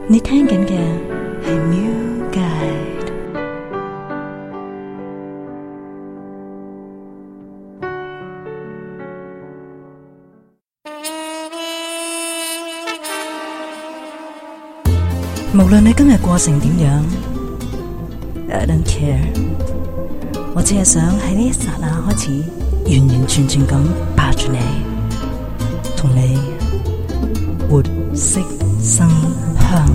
你聽緊嘅係 Mew Guide。無論你今日過成點樣 ，I don't care。我只係想喺呢一剎那開始，完完全全咁抱住你，同你活色生香。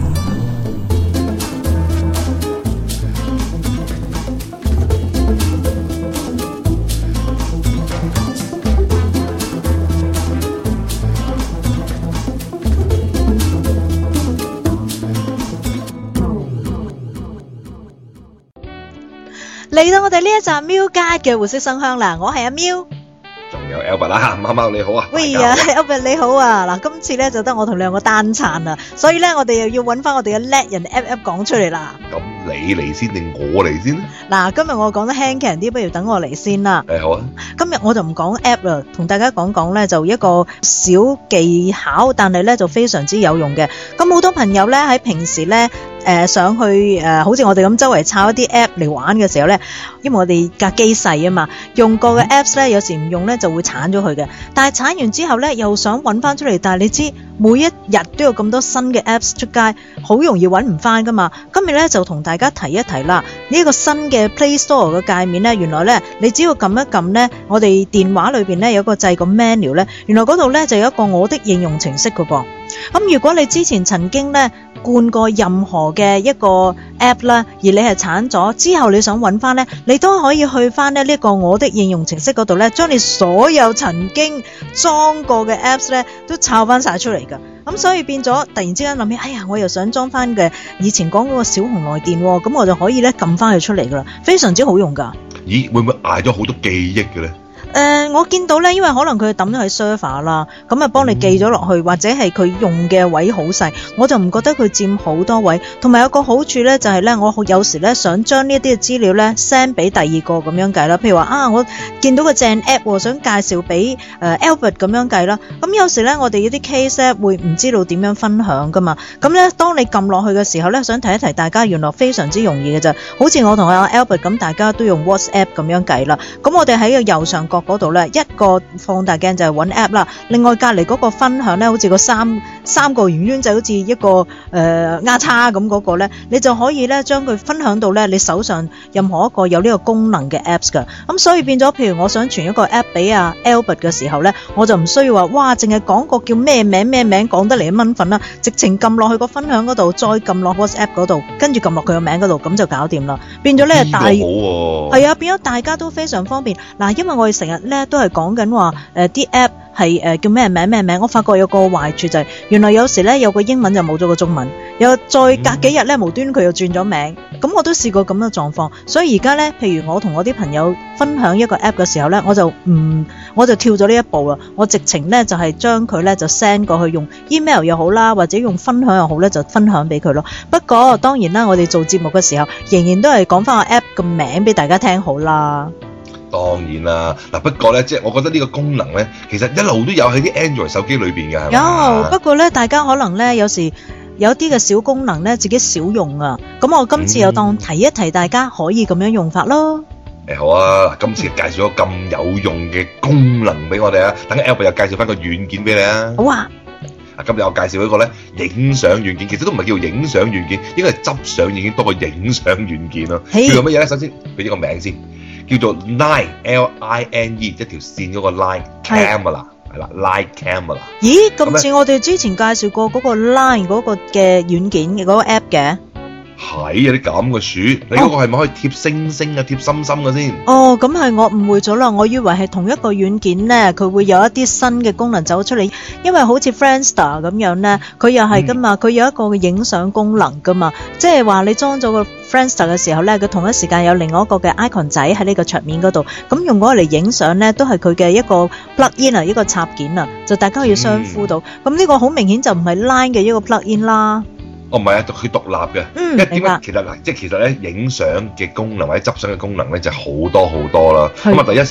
嚟到我哋呢一集 Mew Guide 嘅活色生香啦，我係阿 Mew， 仲有 Albert 啦，貓貓你好啊， 喂啊 Albert 你好啊，嗱今次咧就得我同兩個單撐啦，所以咧我哋又要揾翻我哋嘅叻人 App 講出嚟啦。 咁你嚟先定我嚟先咧？ 嗱，今日我講得輕鬆啲，不如等我嚟先啦。 好啊。 今日我就唔講 App 啦，同大家講講咧就一個小技巧，但係咧就非常之有用嘅。咁好多朋友咧喺平時咧想去好似我哋咁周圍抄一啲 App 嚟玩嘅時候咧，因為我哋架機細啊嘛，用過嘅 Apps 咧有時唔用咧就會鏟咗佢嘅。但係鏟完之後咧又想揾翻出嚟，但係你知每一日都有咁多新嘅 Apps 出街，好容易揾唔翻噶嘛。今日咧就同大家提一提啦，呢個新嘅 Play Store 嘅界面咧，原來咧你只要撳一撳咧，我哋電話裏邊咧有個掣個 menu 咧，原來嗰度咧就有一個我的應用程式噶噃。咁如果你之前曾經咧灌過任何嘅一個 app 啦，而你係鏟咗之後你想揾翻咧，你都可以去翻呢個我的應用程式嗰度咧，將你所有曾經裝過嘅 apps 咧都抄翻晒出嚟噶。咁所以變咗突然之間諗起，哎呀我又想裝翻嘅以前講嗰個小紅來電，咁我就可以咧撳翻佢出嚟噶啦，非常之好用噶。 咦，會唔會捱咗好多記憶嘅咧？ 我見到咧，因為可能佢抌咗喺 server 啦，咁啊幫你記咗落去，或者係佢用嘅位好細，我就唔覺得佢佔好多位。同埋有個好處咧，就係咧，我有時咧想將呢啲嘅資料咧 send 俾第二個咁樣計啦。譬如話啊，我見到個正 app 想介紹俾Albert 咁樣計啦。咁有時咧，我哋呢啲 case 咧會唔知道點樣分享噶嘛。咁咧，當你撳落去嘅時候咧，想提一提大家，原來非常之容易嘅啫。好似我同阿 Albert 咁，大家都用 WhatsApp 咁樣計啦。咁我哋喺個右上角嗰度咧，一個放大鏡就係揾 app 啦，另外隔離嗰個分享咧，好似個三個圓圈就好似一個丫叉咁嗰個咧，你就可以咧將佢分享到咧你手上任何一個有呢個功能嘅 apps 噶。咁所以變咗，譬如我想傳一個 app 俾阿 Albert 嘅時候咧，我就唔需要話哇，淨係講個叫咩名講得嚟一蚊份啦，直情撳落去個分享嗰度，再撳落 WhatsApp 嗰度，跟住撳落佢個名嗰度，咁就搞掂啦。變咗咧係啊，變咗大家都非常方便。嗱，因為我哋成日咧都係講緊話啲 app 係叫咩名，我發覺有個壞處就係原來有時咧有個英文就冇咗個中文，又再隔幾日咧無端佢又轉咗名，咁我都試過咁嘅狀況。所以而家咧，譬如我同我啲朋友分享一個 app 嘅時候咧，我就跳咗呢一步啦，我直情咧就係將佢咧就 send 過去，用 email 又好啦，或者用分享又好咧，就分享俾佢咯。不過當然啦，我哋做節目嘅時候仍然都係講翻個 app 嘅名俾大家聽好啦。 當然啦，嗱不過咧，即係我覺得呢個功能咧，其實一路都有喺啲 Android 手機裏邊嘅，係嘛？ 有，不過咧，大家可能咧有時有啲嘅小功能咧自己少用啊，咁我今次又當提一提大家可以咁樣用法咯。 好啊，今次介紹咗咁有用嘅功能俾我哋啊，等 Albert 又介紹翻個軟件俾你啊。 好啊。 今日我介紹一個咧影相軟件，其實都唔係叫影相軟件，應該係執相軟件多過影相軟件咯。叫做乜嘢咧？首先俾呢個名先。叫做 Line L-I-N-E 一條線嗰個 Line Camera 係啦 Line Camera。咦， 咁似我哋之前介紹過嗰個 Line 嗰個嘅軟件嘅嗰個 app 嘅。 係有啲咁嘅樹，你嗰個係咪可以貼星星啊、貼心心嘅先？ 哦，咁係我誤會咗啦，我以為係同一個軟件咧，佢會有一啲新嘅功能走出嚟，因為好似 Friendster 咁樣咧，佢又係噶嘛，佢有一個嘅影相功能噶嘛，即係話你裝咗個 Friendster 嘅時候咧，佢同一時間有另外一個嘅 icon 仔喺呢個桌面嗰度，咁用嗰個嚟影相咧，都係佢嘅一個 plug-in 啊，一個插件啊，就大家可以相呼到，咁呢個好明顯就唔係 Line 嘅一個 plug-in 啦。 哦，唔係啊，佢獨立嘅。因為點解？其實咧，影相嘅功能或者執相嘅功能咧就好多好多啦。咁啊，第一首先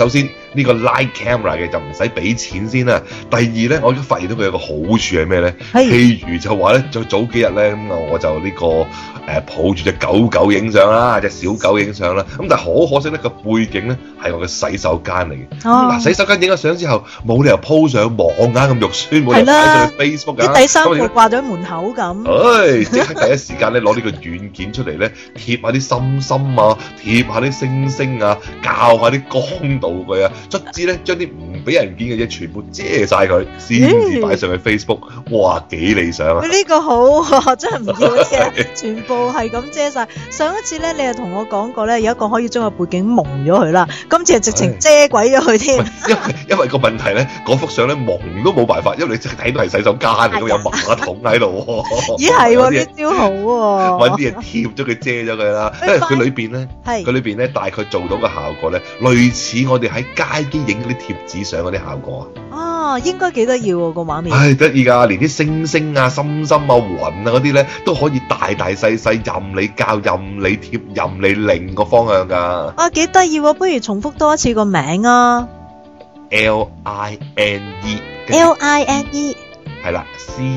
呢個 Line Camera 嘅就唔使俾錢先啦。第二咧，我已經發現到佢有個好處係咩咧？譬如就話咧，就早幾日咧咁我就呢個抱住隻狗影相啦，隻小狗影相啦。咁但係好可惜咧，個背景咧係我嘅洗手間嚟嘅。嗱，洗手間影咗相之後，冇理由 po 上網啊，咁肉酸，冇理由擺上去 Facebook 啊。 啲第三個掛咗喺門口咁。 即刻第一時間咧攞呢個軟件出嚟咧，貼下啲心心啊，貼下啲星星啊，校下啲光度佢啊，卒之咧將啲唔俾人見嘅嘢全部遮晒佢，先至擺上去 Facebook。哇，幾理想啊！ 呢個好，真係唔要嘅，全部係咁遮晒。上一次咧，你又同我講過咧，有一個可以將個背景蒙咗佢啦，今次係直情遮鬼咗佢添。因為個問題咧，嗰幅相咧蒙都冇辦法，因為你睇到係洗手間嚟，有馬桶喺度。 咦係喎，呢招好喎！ 揾啲嘢貼咗佢遮咗佢啦，因為佢裏邊咧大概做到嘅效果咧，類似我哋喺街機影嗰啲貼紙相嗰啲效果啊。 啊，應該幾得意喎個畫面。 得意㗎，連啲星星啊、心心啊、雲啊嗰啲咧都可以大大細細任你校、任你貼、任你擰個方向㗎。 啊，幾得意喎！不如重複多一次個名啊。 Line。係啦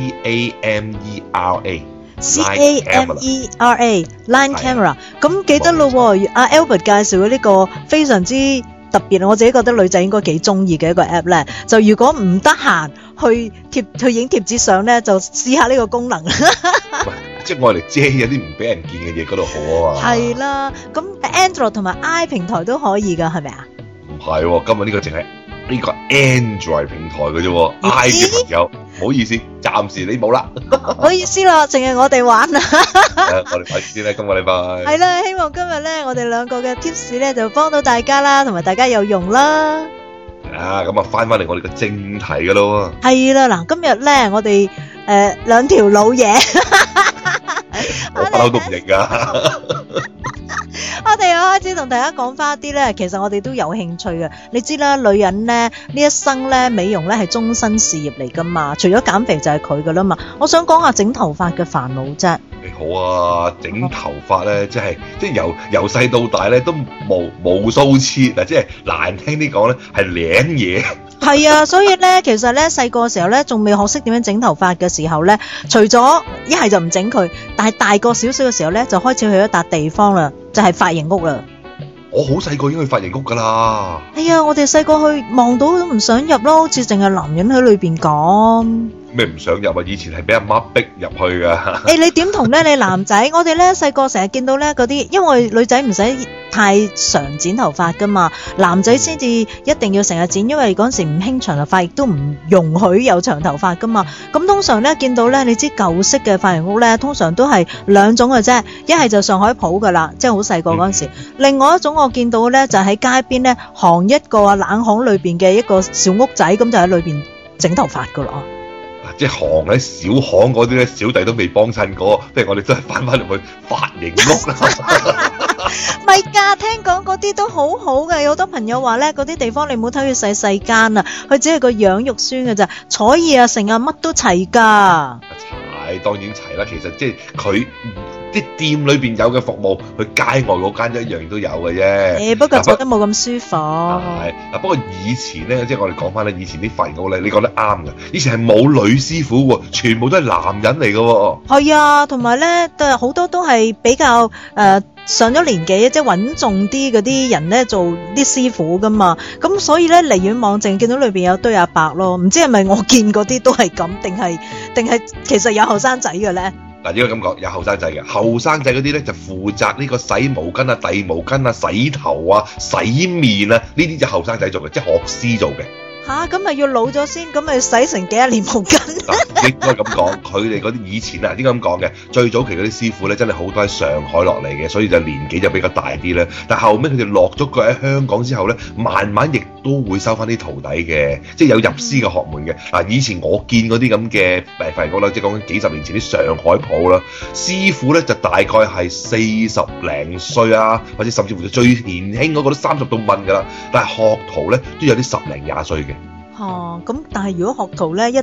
CAMERA Line Camera。咁記得咯喎，阿 Albert 介紹嘅呢個非常之特別，我自己覺得女仔應該幾中意嘅一個 app 咧。就如果唔得閒去影貼紙相咧，就試下呢個功能。 即係我哋遮有啲唔俾人見嘅嘢嗰度好啊嘛。係啦，咁 Android 同埋 I 平台都可以㗎，係咪啊？ 唔係喎，今日呢個淨係呢個 Android 平台嘅啫，I 嘅朋友唔好意思，暫時你冇啦。 唔好意思啦，淨係我哋玩啦。 我哋快啲先啦，今個禮拜。 係啦，希望今日咧，我哋兩個嘅 tips 咧就幫到大家啦，同埋大家有用啦。 咁啊，翻嚟我哋嘅正題㗎咯喎。 係啦，嗱，今日咧我哋兩條老嘢， 我不嬲都唔認㗎。 我哋又開始同大家講翻一啲咧，其實我哋都有興趣嘅。你知啦，女人咧呢一生咧美容咧係終身事業嚟噶嘛，除咗減肥就係佢噶啦嘛。我想講下整頭髮嘅煩惱啫。 你好啊，整頭髮咧，即係由細到大咧都無數次嗱，即係難聽啲講咧係舐嘢。 係啊，所以咧，其實咧細個時候咧，仲未學識點樣整頭髮嘅時候咧，除咗一係就唔整佢，但係大個少少嘅時候咧，就開始去一笪地方啦，就係髮型屋啦。 我好細個已經去髮型屋噶啦。 係啊，我哋細個去望到都唔想入咯，好似淨係男人喺裏邊講。 咩唔想入啊？以前係俾阿媽逼入去噶。 你點同咧？你男仔，我哋咧細個成日見到咧嗰啲，因為女仔唔使太常剪頭髮噶嘛，男仔先至一定要成日剪，因為嗰陣時唔興長頭髮，亦都唔容許有長頭髮噶嘛。咁通常咧見到咧，你知舊式嘅髮型屋咧，通常都係兩種嘅啫，一係就上海鋪噶啦，即係好細個嗰陣時。另外一種我見到咧就喺街邊咧，行一個冷巷裏邊嘅一個小屋仔，咁就喺裏邊整頭髮噶啦。 即係行喺小巷嗰啲咧，小弟都未幫襯過，不如我哋真係翻入去髮型屋啦。 唔係㗎，聽講嗰啲都好好嘅，有好多朋友話咧，嗰啲地方你唔好睇佢細細間啊，佢只係個樣肉酸嘅咋，彩嘢啊成啊乜都齊㗎。 齊當然齊啦，其實即係佢啲店裏邊有嘅服務，佢街外嗰間一樣都有嘅啫。 不過做得冇咁舒服。 係嗱，不過以前咧，即係我哋講翻咧，以前啲髮型屋咧，你講得啱嘅。以前係冇女師傅喎，全部都係男人嚟嘅喎。係啊，同埋咧，好多都係比較上咗年紀，即係穩重啲嗰啲人咧，做啲師傅噶嘛。咁所以咧，離遠望淨見到裏邊有堆阿伯咯，唔知係咪我見嗰啲都係咁，定係其實有後生仔嘅咧？ 嗱，應該咁講，有後生仔嘅，後生仔嗰啲咧就負責呢個洗毛巾啊、遞毛巾啊、洗頭啊、洗面啊，呢啲就後生仔做嘅，即係學師做嘅。 咁咪要老咗先，咁咪洗成幾廿年毛巾？ 應該咁講，佢哋嗰啲以前啊，應該咁講嘅，最早期嗰啲師傅咧，真係好多喺上海落嚟嘅，所以就年紀就比較大啲啦。但後尾佢哋落咗腳喺香港之後咧，慢慢亦都會收翻啲徒弟嘅，即係有入師嘅學門嘅。嗱，以前我見嗰啲咁嘅髮型屋啦，即係講緊幾十年前啲上海鋪啦，師傅咧就大概係40零歲啊，或者甚至乎最年輕嗰個都30到問㗎啦，但係學徒咧都有啲10零20歲嘅。 咁但係如果學徒咧，一定要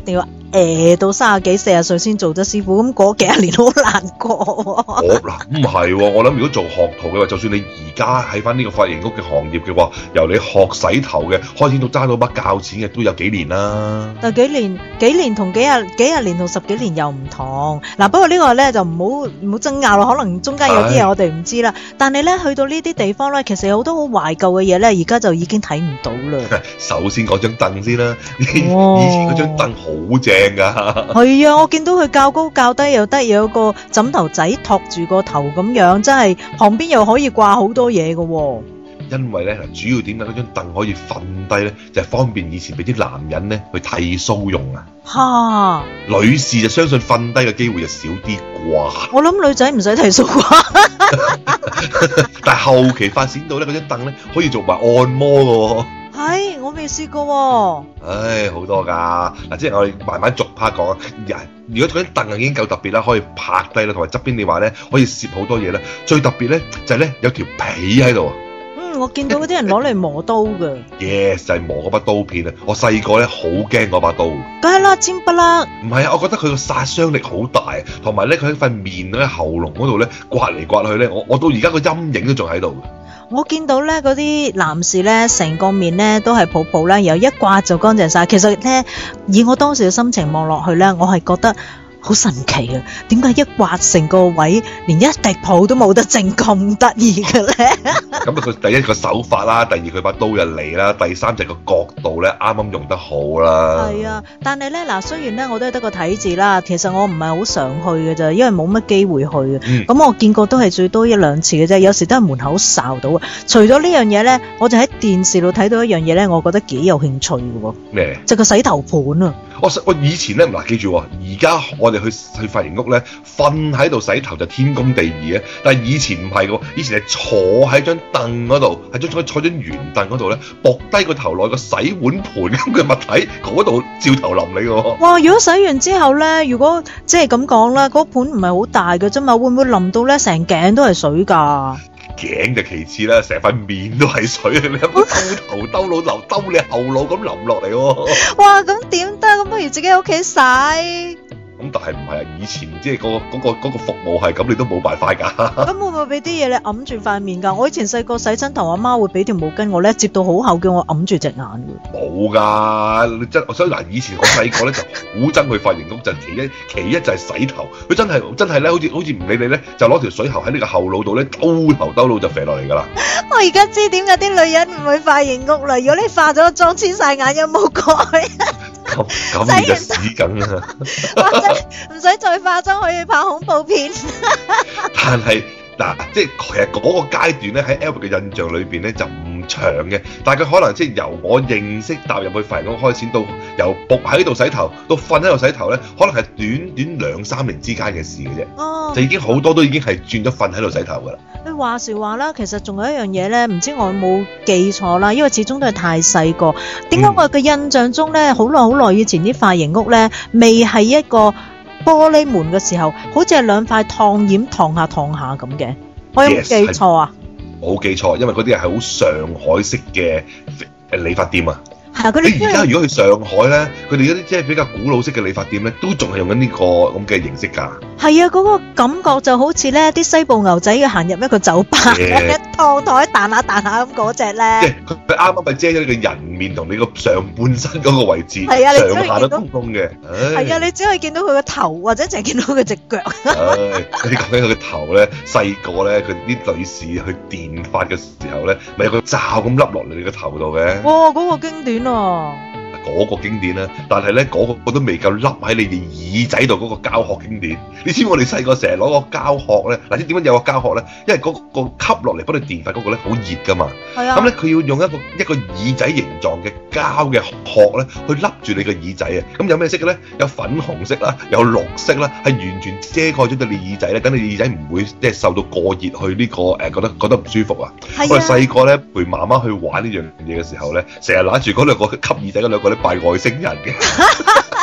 到30幾40歲先做得師傅，咁嗰幾十年好難過。 嗱唔係喎，我諗如果做學徒嘅話，就算你而家喺翻呢個髮型屋嘅行業嘅話，由你學洗頭嘅開始到揸到把鉸剪嘅都有幾年啦。 但幾年同幾廿年同10幾年又唔同。嗱，不過呢個咧就唔好爭拗咯，可能中間有啲嘢我哋唔知啦。但係咧去到呢啲地方咧，其實有好多好懷舊嘅嘢咧，而家就已經睇唔到啦。 首先講張凳先啦，以前嗰張凳好正噶。 係啊，我見到佢較高較低又得，有個枕頭仔托住個頭咁樣，真係旁邊又可以掛好多嘢㗎喎。 因為咧，主要點解嗰張凳可以瞓低咧，就係方便以前俾啲男人咧去剃鬚用啊。 嚇！ 女士就相信瞓低嘅機會就少啲啩。 我諗女仔唔使剃鬚啩。 但係後期發展到咧，嗰張凳咧可以做埋按摩㗎喎。 係，我未試過喎。 唉，好多㗎嗱，即係我哋慢慢逐 part 講啊。如果嗰張凳已經夠特別啦，可以拍低啦，同埋側邊你話咧可以攝好多嘢咧。最特別咧就係咧有條皮喺度啊。 我見到嗰啲人攞嚟磨刀㗎。 Yes， 就係磨嗰把刀片啊！我細個咧好驚嗰把刀。 梗係啦，尖不啦。 唔係啊，我覺得佢個殺傷力好大，同埋咧佢喺塊面咧喉嚨嗰度咧刮嚟刮去咧，我到而家個陰影都仲喺度。 我見到咧嗰啲男士咧，成個面咧都係泡泡啦，然後一刮就乾淨晒。其實咧，以我當時嘅心情望落去咧，我係覺得好神奇啊！點解一刮成個位，連一滴泡都冇得剩咁得意嘅咧？ 咁佢第一個手法啦，第二佢把刀又嚟啦，第三就係個角度咧啱啱用得好啦。係啊，但係咧嗱，雖然咧我都係得個睇字啦，其實我唔係好常去嘅咋，因為冇乜機會去嘅。咁我見過都係最多1、2次嘅啫，有時都係門口睄到啊。除咗呢樣嘢咧，我就喺電視度睇到一樣嘢咧，我覺得幾有興趣嘅喎。 咩？ 就個洗頭盤啊！ 我以前咧嗱，記住喎，而家我哋去髮型屋咧，瞓喺度洗頭就天公地義啊！但係以前唔係喎，以前係坐喺張凳嗰度，坐張圓凳嗰度咧，駁低個頭落個洗碗盤咁嘅物體嗰度照頭淋你喎。哇！ 如果洗完之後咧，如果即係咁講啦，嗰盤唔係好大嘅啫嘛，會唔會淋到咧成頸都係水㗎？ 頸就其次啦，成塊面都係水，你有冇兜頭兜腦流兜你後腦咁淋落嚟喎？ 哇！咁點得？咁不如自己喺屋企洗。 咁但係唔係啊？以前即係嗰個服務係咁，你都冇辦法㗎。 咁會唔會俾啲嘢你揞住塊面㗎？我以前細個洗親頭，阿媽會俾條毛巾我咧，摺到好厚，叫我揞住隻眼嘅。 冇㗎，你真所以嗱，以前我細個咧就好憎去髮型屋，就其一就係洗頭，佢真係咧，好似唔理你咧，就攞條水喉喺呢個後腦度咧兜頭兜腦就飛落嚟㗎啦。我而家知點解啲女人唔去髮型屋啦。如果你化咗妝黐晒眼，有冇改？ 咁你就死梗啦！ 唔使再化妝可以拍恐怖片。 但係嗱，即係其實嗰個階段咧，喺 Albert 嘅印象裏邊咧就唔長嘅，但係佢可能即係由我認識踏入去髮型屋開始，到由仆喺度洗頭到瞓喺度洗頭咧，可能係短2、3年之間嘅事嘅啫。哦，就已經好多都已經係轉咗瞓喺度洗頭噶啦。 你話時話啦，其實仲有一樣嘢咧，唔知我有冇記錯啦，因為始終都係太細個。點解我嘅印象中咧，好耐以前啲髮型屋咧，未係一個玻璃門嘅時候，好似係2塊燙染燙下咁嘅。我有冇記錯啊？ 冇記錯，因為嗰啲係好上海式嘅理髮店啊。你而家如果去上海咧，佢哋嗰啲即係比較古老式嘅理髮店咧，都仲係用緊呢個咁嘅形式㗎。係啊，嗰個感覺就好似咧啲西部牛仔要行入一個酒吧，燙台彈下咁嗰隻咧。 即係佢啱啱咪遮咗你個人面同你個上半身嗰個位置， 係啊， 上下都通風嘅。 係啊，你只可以見到佢個頭，或者淨係見到佢隻腳。 你講緊佢個頭咧，細個咧，佢啲女士去電髮嘅時候咧，咪有個罩咁笠落嚟你個頭度嘅。 哇，嗰個經典啊！ 嗰個經典啦，但係咧嗰個都未夠笠喺你哋耳仔度嗰個膠殼經典。你知唔知我哋細個成日攞個膠殼咧？嗱，點解有個膠殼咧？因為嗰個吸落嚟幫你電髮嗰個咧好熱噶嘛。係啊。咁咧佢要用一個耳仔形狀嘅膠嘅殼咧，去笠住你個耳仔啊。咁有咩色嘅咧？有粉紅色啦，有綠色啦，係完全遮蓋咗對你耳仔咧，等你耳仔唔會即係受到過熱去呢個覺得唔舒服啊。係啊。我哋細個咧陪媽媽去玩呢樣嘢嘅時候咧，成日揦住嗰兩個吸耳仔嗰兩個咧，扮外星人嘅。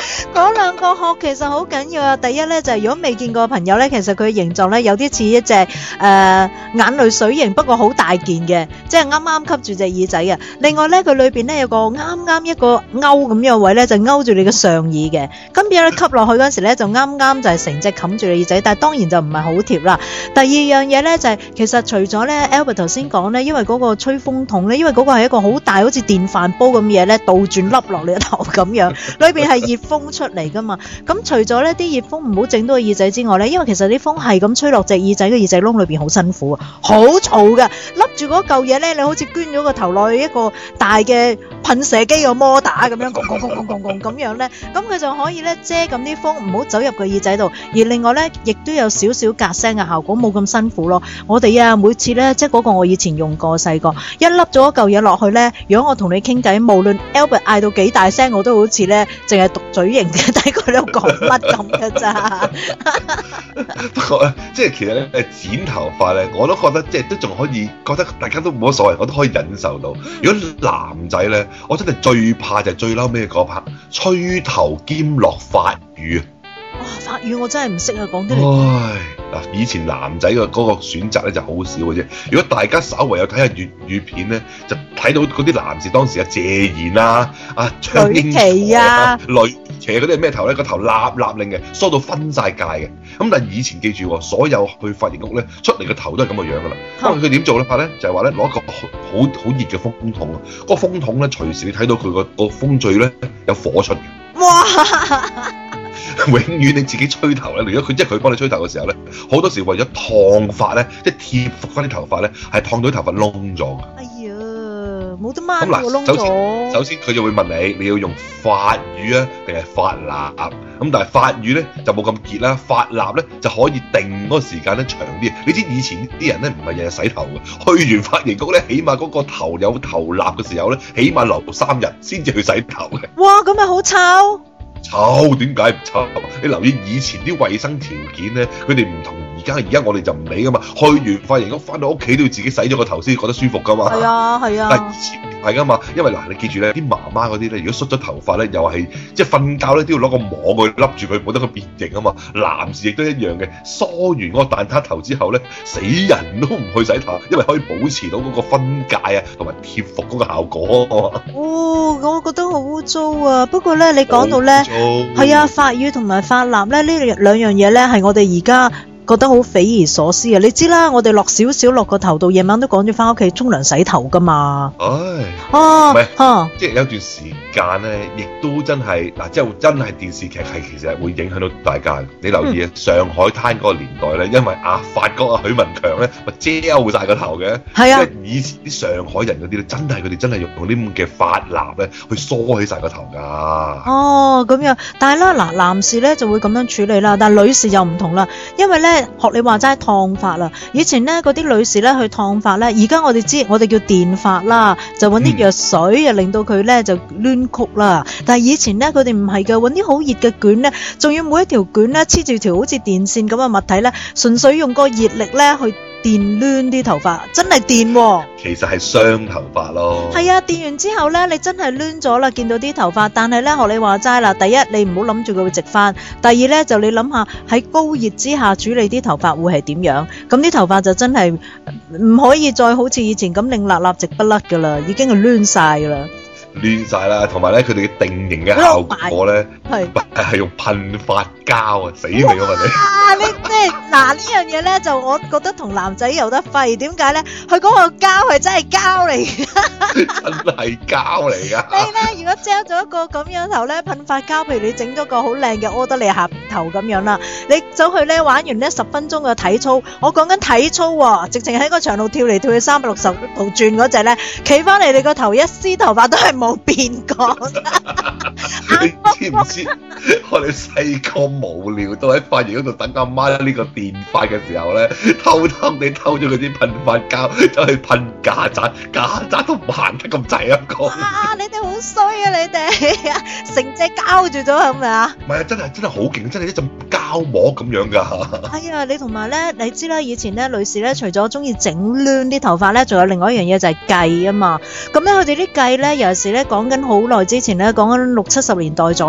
嗰兩個殼其實好緊要啊！第一咧就係如果未見過朋友咧，其實佢嘅形狀咧有啲似一隻眼淚水型，不過好大件嘅，即係啱啱吸住隻耳仔嘅。另外咧，佢裏邊咧有個啱一個勾咁樣嘅位咧，就勾住你嘅上耳嘅。咁變咗你吸落去嗰陣時咧，就啱就係成隻冚住你耳仔，但係當然就唔係好貼啦。第二樣嘢咧就係、其實除咗咧 Albert 頭先講咧，因為嗰個吹風筒咧，因為嗰個係一個好大好似電飯煲咁嘢咧，倒轉笠落你個頭咁樣，裏邊係熱風出嚟噶嘛。咁除咗呢啲熱風唔好整到個耳仔之外咧，因為其實啲風係咁吹落隻耳仔嘅耳仔窿裏邊好辛苦啊，好嘈噶，笠住嗰嚿嘢咧，你好似捐咗個頭落去一個大嘅噴射機個摩打咁樣，咁樣咧，咁佢就可以咧遮咁啲風唔好走入個耳仔度，而另外咧亦都有少少隔聲嘅效果，冇咁辛苦咯。我哋啊每次咧，即係嗰個我以前用過細個，一笠咗一嚿嘢落去咧，如果我同你傾偈，無論 Albert 嗌到幾大聲，我都好似咧淨係獨嘴型嘅，睇佢喺度講乜咁嘅咋。 不過咧，即係其實咧剪頭髮咧，我都覺得即係都仲可以，覺得大家都冇乜所謂，我都可以忍受到。如果男仔咧，我真係最怕就係最嬲尾嗰 part，吹頭兼落髮語。 哇！髮語我真係唔識啊，講啲嚟。 唉，嗱，以前男仔嘅嗰個選擇咧就好少嘅啫。如果大家稍為有睇下粵語片咧，就睇到嗰啲男士當時啊謝賢啊、張英傑啊、呂奇嗰啲係咩頭咧？個頭立令嘅，梳到分晒界嘅。咁但係以前記住，所有去髮型屋咧出嚟個頭都係咁嘅樣噶啦。咁佢點做咧？就係話咧攞一個好熱嘅風筒啊，嗰個風筒咧隨時你睇到佢個風嘴咧有火出嘅。 哇！ 永遠你自己吹頭咧，如果佢幫你吹頭嘅時候咧，好多時為咗燙髮咧，即係貼服翻啲頭髮咧，係燙到啲頭髮窿咗嘅。 哎呀，冇得掹喎， 窿咗。 首先佢就會問你要用髮乳啊定係髮蠟？咁但係髮乳咧就冇咁熱啦，髮蠟咧就可以定嗰個時間咧長啲。你知以前啲人咧唔係日日洗頭嘅，去完髮型局咧，起碼嗰個頭有頭蠟嘅時候咧，起碼留3日先至去洗頭嘅。 哇，咁咪好臭！ 臭，點解唔臭？你留意以前啲衛生條件咧，佢哋唔同而家我哋就唔理噶嘛。去完髮型屋翻到屋企都要自己洗咗個頭先覺得舒服噶嘛。係啊。但係以前唔係噶嘛，因為嗱你記住咧，啲媽媽嗰啲咧，如果梳咗頭髮咧，又係即係瞓覺咧都要攞個網去笠住佢，冇得佢變形啊嘛。男士亦都一樣嘅，梳完嗰個蛋撻頭之後咧，死人都唔去洗頭，因為可以保持到嗰個分界啊，同埋貼服嗰個效果。 哦，我覺得好污糟啊！不過咧，你講到咧。係啊，髮乳同埋髮蠟咧，呢兩樣嘢咧係我哋而家覺得好匪夷所思啊！你知啦，我哋落少少落個頭度，夜晚都趕住翻屋企沖涼洗頭噶嘛。 即係有段時間咧，亦都真係嗱，即係真係電視劇係其實會影響到大家。你留意啊，上海灘嗰個年代咧，因為發哥許文強咧咪遮晒個頭嘅，係啊，以前啲上海人嗰啲咧，佢哋真係用啲咁嘅髮蠟咧去梳起晒個頭㗎。 哦，咁樣，但係啦，嗱，男士咧就會咁樣處理啦，但係女士又唔同啦，因為咧學你話齋燙髮啦，以前咧嗰啲女士咧去燙髮咧，而家我哋知我哋叫電髮啦，就揾啲藥水令到佢咧就攣曲啦。但係以前咧佢哋唔係嘅，揾啲好熱嘅捲咧，仲要每一條捲咧黐住條好似電線咁嘅物體咧，純粹用個熱力咧去電攣啲頭髮，真係電喎。 其實係傷頭髮咯。係啊，電完之後咧，你真係攣咗啦，見到啲頭髮。但係咧學你話齋啦，第一你唔好諗住佢會直翻，第二咧就你諗下喺高熱之下處理啲頭髮會係點樣？咁啲頭髮就真係唔可以再好似以前咁擰立立直不甩噶啦，已經係攣晒噶啦。 亂晒啦，同埋咧佢哋嘅定型嘅效果咧係用噴髮膠啊，死未我問你。 你即係嗱呢樣嘢咧，就我覺得同男仔有得揮。點解咧？佢嗰個膠係真係膠嚟嘅， 真係膠嚟噶。 你咧如果遮咗一個咁樣頭咧，噴髮膠，譬如你整咗個好靚嘅柯德利下頭咁樣啦，你走去咧玩完呢10分鐘嘅體操，我講緊體操喎，直情喺個場度跳嚟跳去360度轉嗰隻咧，企翻嚟你個頭一絲頭髮都係冇變過。 你知唔知我哋細個無聊都喺髮型嗰度等阿媽呢個電髮嘅時候咧，偷地偷咗嗰啲噴髮膠，走去噴曱甴都唔行得咁滯啊！ 你哋好衰啊！你哋成隻膠住咗係咪啊？ 唔係啊，真係好勁，真係一陣膠膜咁樣㗎。 係啊，你同埋咧，你知啦，以前咧女士咧，除咗中意整攣啲頭髮咧，仲有另外一樣嘢就係計啊嘛。咁咧佢哋啲計咧，有時咧講緊好耐之前咧，講緊60-70年代左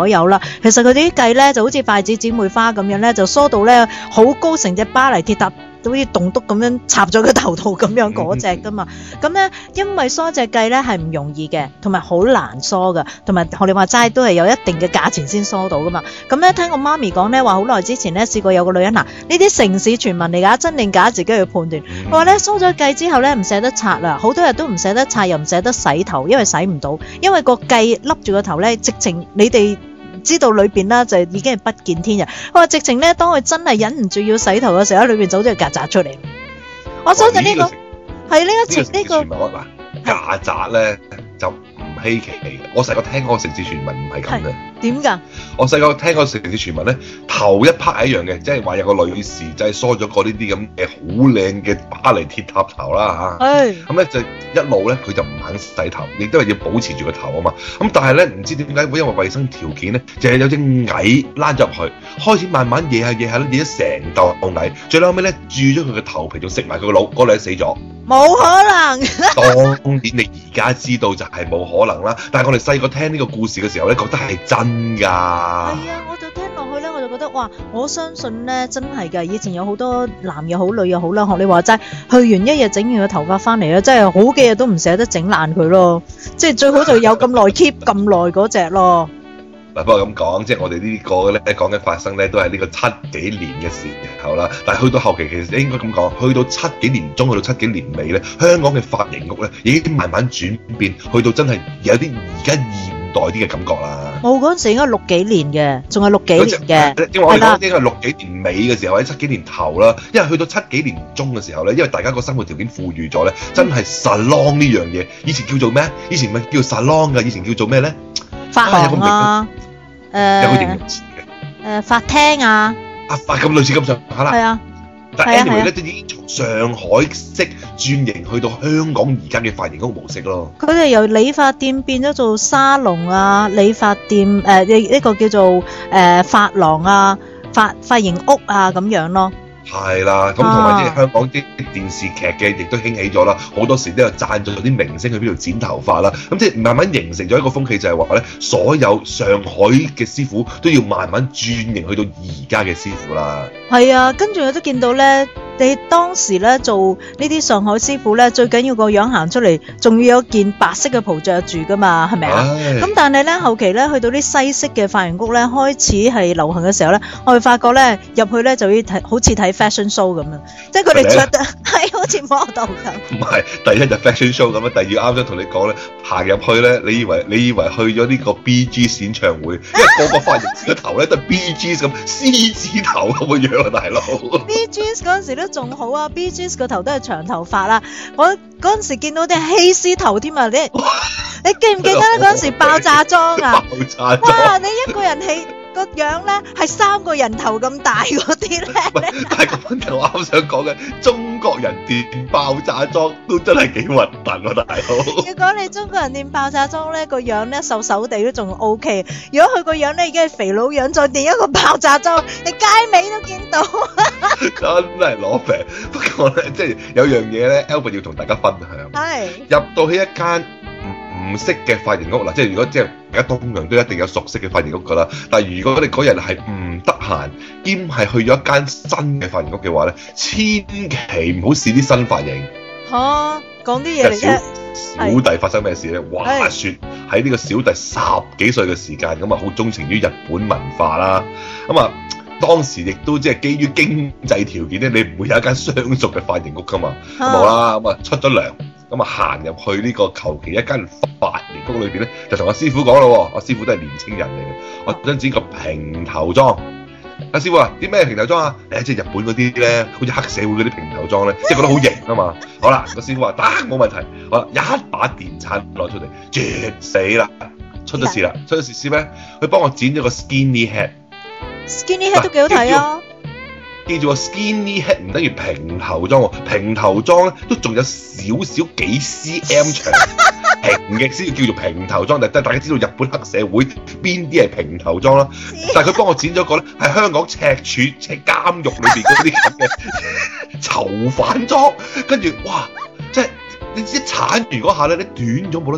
所有啦。其實佢哋啲計咧就好似筷子姊妹花咁樣咧，就梳到咧好高，成隻巴黎鐵塔好似棟篤咁樣插咗個頭度咁樣嗰隻噶嘛。咁咧因為梳隻計咧係唔容易嘅，同埋好難梳噶，同埋我哋話齋都係有一定嘅價錢先梳到噶嘛。咁咧聽我媽咪講咧話，好耐之前咧試過有個女人呢啲城市傳聞嚟㗎，真定假自己去判斷。佢話咧梳咗計之後咧唔捨得刷啦，好多日都唔捨得刷，又唔捨得洗頭，因為洗唔到，因為個計笠住個頭咧，直情你哋知道裏邊啦，就已經係不見天日。佢話直情咧，當佢真係忍唔住要洗頭嘅時候，裏邊走咗個曱甴出嚟。我相信呢個係呢一次呢個曱甴咧就唔稀奇嘅。我細個聽嗰個城市傳聞唔係咁嘅。 點㗎？ 我細個聽嗰個城市傳聞咧，頭一 part 係一樣嘅，即係話有個女士就係梳咗個呢啲咁嘅好靚嘅巴黎鐵塔頭啦嚇。咁咧就一路咧佢就唔肯洗頭，亦都係要保持住個頭啊嘛。咁但係咧唔知點解會因為衞生條件咧，就係有隻蟻躝咗入去，開始慢慢惹下咧，惹咗成嚿蟻，最後尾咧蛀咗佢嘅頭皮，仲食埋佢個腦，嗰女人死咗。 冇可能。 當然你而家知道就係冇可能啦，但係我哋細個聽呢個故事嘅時候咧，覺得係真㗎。係啊，我就聽落去咧，我就覺得哇，我相信咧真係㗎。以前有好多男又好女又好啦，學你話齋，去完一日整完個頭髮翻嚟咧，真係好幾日都唔捨得整爛佢咯。即係最好就有咁耐 keep 咁耐嗰隻咯。 嗱，不過咁講，即係我哋呢個咧講緊發生咧，都係呢個7幾年嘅時候啦。但係去到後期，其實應該咁講，去到7幾年中，去到7幾年尾咧，香港嘅髮型屋咧已經慢慢轉變，去到真係有啲而家現代啲嘅感覺啦。 我嗰陣時應該6幾年嘅，仲係6幾年嘅。 因為我哋講應該係6幾年尾嘅時候，或者7幾年頭啦。因為去到7幾年中嘅時候咧，因為大家個生活條件富裕咗咧，真係 salon 呢樣嘢，以前叫做咩？以前咪叫 salon 㗎，以前叫做咩咧？ 髮廊啊。 有個形容詞嘅， 法廳啊， 咁類似咁上下啦。 係啊， 但係 anyway 咧，都已經從上海式轉型去到香港而家嘅髮型屋模式咯。佢哋由理髮店變咗做沙龍啊，理髮店呢個叫做髮廊啊，髮型屋啊咁樣咯。 係啦，咁同埋即係香港啲電視劇嘅亦都興起咗啦，好多時都有贊助啲明星去邊度剪頭髮啦，咁即係慢慢形成咗一個風氣，就係話咧，所有上海嘅師傅都要慢慢轉型去到而家嘅師傅啦。係啊，跟住我都見到咧，你當時咧做呢啲上海師傅咧，最緊要個樣行出嚟，仲要有件白色嘅袍着住噶嘛，係咪啊？咁但係咧後期咧去到啲西式嘅髮型屋咧開始係流行嘅時候咧，我哋發覺咧入去咧就要睇好似睇 fashion show 咁樣，即係佢哋着得係好似 model 咁。唔係，第一就 fashion show 咁樣，第二啱啱同你講咧，行入去咧，你以為去咗呢個 Bee Gees 演唱會，因為個髮型師嘅頭咧都係 Bee Gees 咁獅子頭咁嘅樣啊，大佬。Bee Gees 嗰陣時都仲好啊 ，Bee Gees 個頭都係長頭髮啦，我嗰陣時見到啲希斯頭添啊，你記唔記得咧嗰陣時爆炸裝啊？爆炸裝！哇，你一個人係個樣咧係3個人頭咁大嗰啲咧。但係個問題我啱想講嘅，中國人練爆炸裝都真係幾核突啊，大佬！如果你中國人練爆炸裝咧，個樣咧瘦瘦地都仲 OK。如果佢個樣咧已經係肥佬樣，再練一個爆炸裝，你街尾都見到。真係攞命！不過咧，即係有樣嘢咧 ，Albert 要同大家分享。係入到去一間唔識嘅髮型屋嗱，即係如果即係而家東洋都一定有熟悉嘅髮型屋噶啦。但係如果你嗰日係唔得閒，兼係去咗一間新嘅髮型屋嘅話咧，千祈唔好試啲新髮型。嚇，講啲嘢嚟啫。小弟發生咩事咧？話説喺呢個小弟10幾歲嘅時間，咁啊好鍾情於日本文化啦，咁啊。當時亦都即係基於經濟條件咧，你唔會有一間相熟嘅髮型屋噶嘛，冇啦，咁啊出咗糧，咁啊行入去呢個求其一間髮型屋裏邊咧，就同阿師傅講咯，阿師傅都係年青人嚟嘅，我想剪個平頭裝。阿師傅話：啲咩平頭裝啊？即係日本嗰啲咧，好似黑社會嗰啲平頭裝咧，即係覺得好型啊嘛。好啦，個師傅話得，冇問題。好啦，一把電鏟攞出嚟，絕死啦！出咗事啦！出咗事咩？佢幫我剪咗個 skinny head。Skinny head 都幾好睇啊！記住，skinny head 唔等於平頭裝喎，平頭裝咧都仲有少少幾 cm 長，平嘅先叫做平頭裝。但係大家知道日本黑社會邊啲係平頭裝啦？但係佢幫我剪咗個咧，係香港赤柱監獄裏邊嗰啲咁嘅囚犯裝，跟住哇，即係你一鏟完嗰下咧，你短咗冇得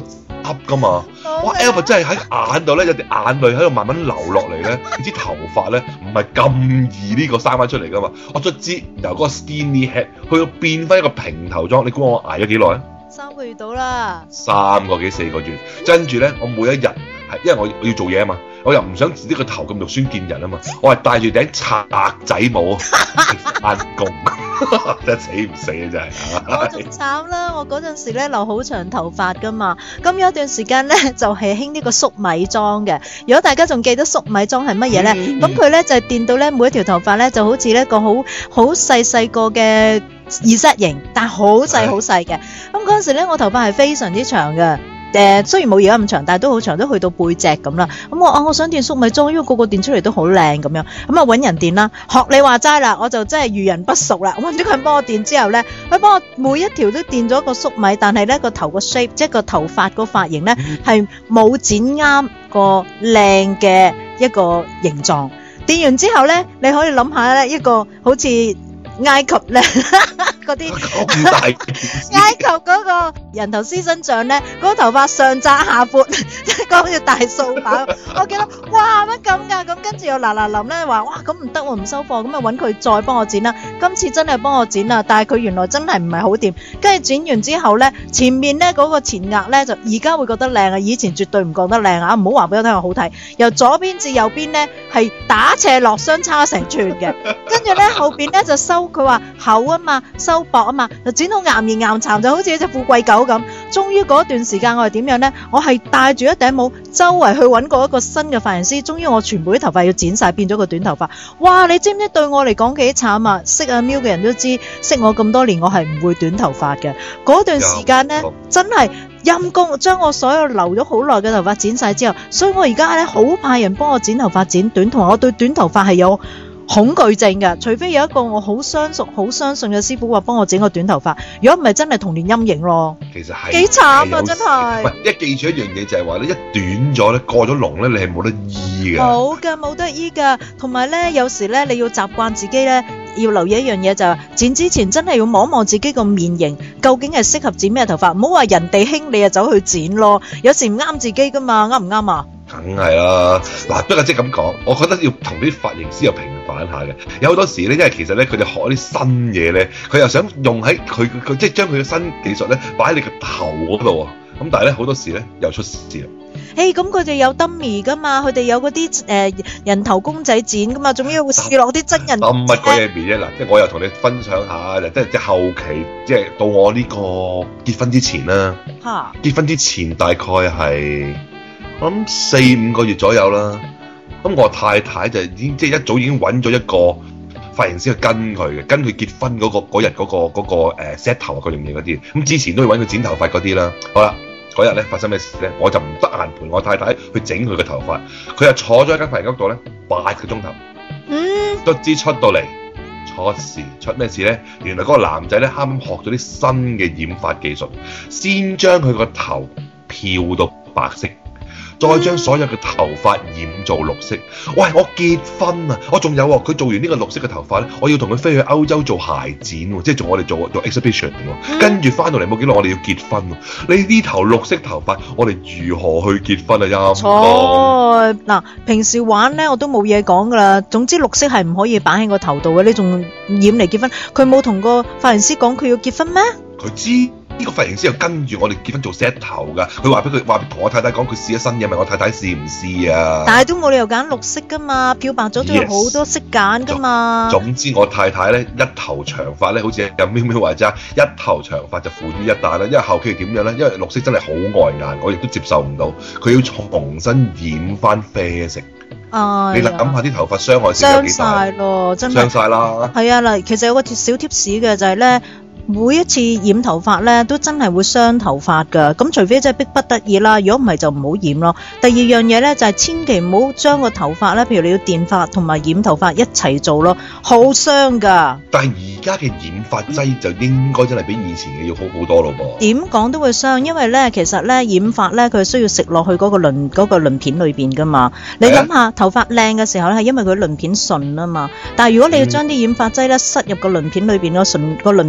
噶嘛。哇 Albert 真係喺眼度咧有啲眼淚喺度慢慢流落嚟咧，你知頭髮咧唔係咁易呢個生翻出嚟噶嘛。我卒之由嗰個 skinny head 去到變翻一個平頭裝，你估我捱咗幾耐啊 ？3個月到啦 ，3個幾4個月，跟住咧我每一日係因為我要做嘢啊嘛，我又唔想自己個頭咁肉酸見人啊嘛，我係戴住頂賊仔帽翻工。真係死唔死啊！真係， 我仲慘啦！我嗰陣時咧留好長頭髮噶嘛，咁有一段時間咧就係興呢個粟米裝嘅。如果大家仲記得粟米裝係乜嘢咧，咁佢咧就係電到咧每一條頭髮咧就好似一個好細個嘅Z型，但係好細嘅。咁嗰陣時咧我頭髮係非常之長嘅。雖然冇而家咁長，但係都好長，都去到背脊咁啦。咁我想電粟米裝，因為個電出嚟都好靚咁樣。咁啊揾人電啦，學你話齋啦，我就真係遇人不淑啦。揾咗佢幫我電之後咧，佢幫我每一條都電咗個粟米，但係咧個頭個 shape， 即係個頭髮個髮型咧係冇剪啱個靚嘅一個形狀。電完之後咧，你可以諗下咧一個好似埃及咧嗰啲埃及嗰個人頭獅身像咧，嗰個頭髮上窄下闊，即係講好似大掃把。我記得哇乜咁㗎，咁跟住又嗱臨咧話哇咁唔得喎，唔收貨，咁啊揾佢再幫我剪啦。今次真係幫我剪啦，但係佢原來真係唔係好掂。跟住剪完之後咧，前面咧嗰個前額咧就而家會覺得靚啊，以前絕對唔覺得靚啊！唔好話俾我聽話好睇，由左邊至右邊咧係打斜落相差成寸嘅，跟住咧後邊咧就收佢話厚啊嘛，收薄啊嘛，就剪到岩岩岩殘，就好似一隻富貴狗咁。終於嗰段時間我係點樣呢？我係戴住一頂帽，周圍去揾過一個新嘅髮型師。終於我全部啲頭髮要剪晒，變咗個短頭髮。哇！你知唔知對我嚟講幾慘啊？識阿 Miu 嘅人都知，識我咁多年，我係唔會短頭髮嘅。嗰段時間呢，真係陰公，將我所有留咗好耐嘅頭髮剪晒之後，所以我而家咧好怕人幫我剪頭髮剪短，同埋我對短頭髮係有恐懼症嘅，除非有一個我好相熟、好相信嘅師傅話幫我整個短頭髮，如果唔係真係童年陰影咯。 其實係幾慘啊，真係。 唔係，一記住一樣嘢就係話咧，一短咗咧，過咗龍咧，你係冇得醫嘅。 冇㗎，冇得醫㗎。同埋咧，有時咧，你要習慣自己咧，要留意一樣嘢就係剪之前真係要望一望自己個面型，究竟係適合剪咩頭髮。唔好話人哋興你就走去剪咯，有時唔啱自己㗎嘛，啱唔啱啊？ 梗係啦，嗱，不過即係咁講，我覺得要同啲髮型師又平反下嘅。有好多時咧，因為其實咧，佢哋學啲新嘢咧，佢又想用喺佢即係將佢嘅新技術咧擺喺你個頭嗰度啊。咁但係咧好多時咧又出事啦。 咁佢哋有 dummy 噶嘛，佢哋有嗰啲人頭公仔剪噶嘛，仲要試落啲真人。 乜鬼嘢面啫？嗱，即係我又同你分享下，即係後期，即係到我呢個結婚之前啦。嚇！結婚之前大概係我諗4-5個月左右啦。咁我太太就已經即係一早已經揾咗一個髮型師去跟佢嘅，跟佢結婚嗰日嗰個set 頭嗰樣嘢嗰啲。咁之前都要揾佢剪頭髮嗰啲啦。好啦。嗰日咧發生咩事咧？我就唔得閒陪我太太去整佢嘅頭髮，佢就坐咗喺間髮型屋度咧8個鐘頭。卒之出到嚟出咩事咧？原來嗰個男仔咧啱啱學咗啲新嘅染髮技術，先將佢個頭漂到白色，再將所有嘅頭髮染做綠色。喂，我結婚啊！我仲有喎，佢做完呢個綠色嘅頭髮咧，我要同佢飛去歐洲做鞋展喎，即係我哋做 exhibition 喎。跟住翻到嚟冇幾耐，我哋要結婚喎。你呢頭綠色頭髮，我哋如何去結婚啊？ 錯嗱，平時玩咧我都冇嘢講噶啦。總之綠色係唔可以擺喺個頭度嘅，你仲染嚟結婚？佢冇同個髮型師講佢要結婚咩？ 佢知。呢個髮型師又跟住我哋結婚做 set 頭㗎，佢話同我太太講，佢試咗新嘢，問我太太試唔試啊？但係都冇理由揀綠色㗎嘛，漂白咗都有好多色揀㗎嘛。 總之我太太咧一頭長髮咧，好似有喵喵話齋，一頭長髮就付於一旦啦。因為後期點樣咧？因為綠色真係好礙眼，我亦都接受唔到，佢要重新染翻啡色。你諗下啲頭髮傷害性有幾大？傷曬咯，真係傷曬啦。係啊，嗱，其實有個小貼士嘅就係咧。每一次染頭髮咧，都真係會傷頭髮㗎。咁除非真係逼不得已啦，如果唔係就唔好染咯。第二樣嘢咧就係千祈唔好將個頭髮咧，譬如你要電髮同埋染頭髮一齊做咯，好傷㗎。 但係而家嘅染髮劑就應該真係比以前嘅要好好多咯噃。 點講都會傷，因為咧其實咧染髮咧佢需要食落去嗰個鱗片裏邊㗎嘛。你諗下頭髮靚嘅時候咧係因為佢鱗片順啊嘛。但係如果你要將啲染髮劑咧塞入個鱗片裏邊個鱗片咧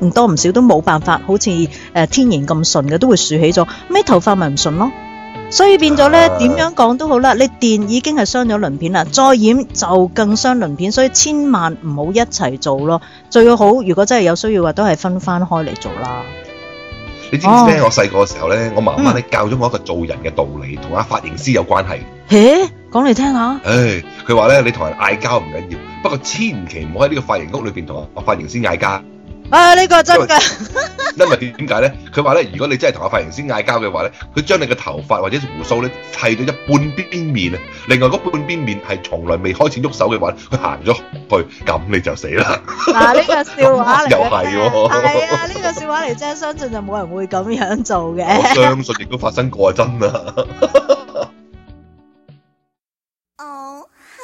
唔多唔少都冇辦法好似天然咁順嘅，都會豎起咗，咩頭髮咪唔順咯。所以變咗咧，點樣講都好啦，你電已經係傷咗鱗片啦，再染就更傷鱗片，所以千萬唔好一齊做咯。最好如果真係有需要嘅，都係分翻開嚟做啦。 你知唔知咧？我細個嘅時候咧，我媽媽咧教咗我一個做人嘅道理，同阿髮型師有關係。 講嚟聽下。 佢話咧，你同人嗌交唔緊要，不過千祈唔好喺呢個髮型屋裏邊同阿髮型師嗌交。呢個真㗎。 因為點解咧？佢話咧，如果你真係同阿髮型師嗌交嘅話咧，佢將你嘅頭髮或者鬍鬚咧剃咗一半邊面啊，另外嗰半邊面係從來未開始喐手嘅話，佢行咗去，咁你就死啦。 呢個笑話嚟嘅。 又係喎。 係啊，呢個笑話嚟啫，相信就冇人會咁樣做嘅。 我相信亦都發生過，真啊。 Oh,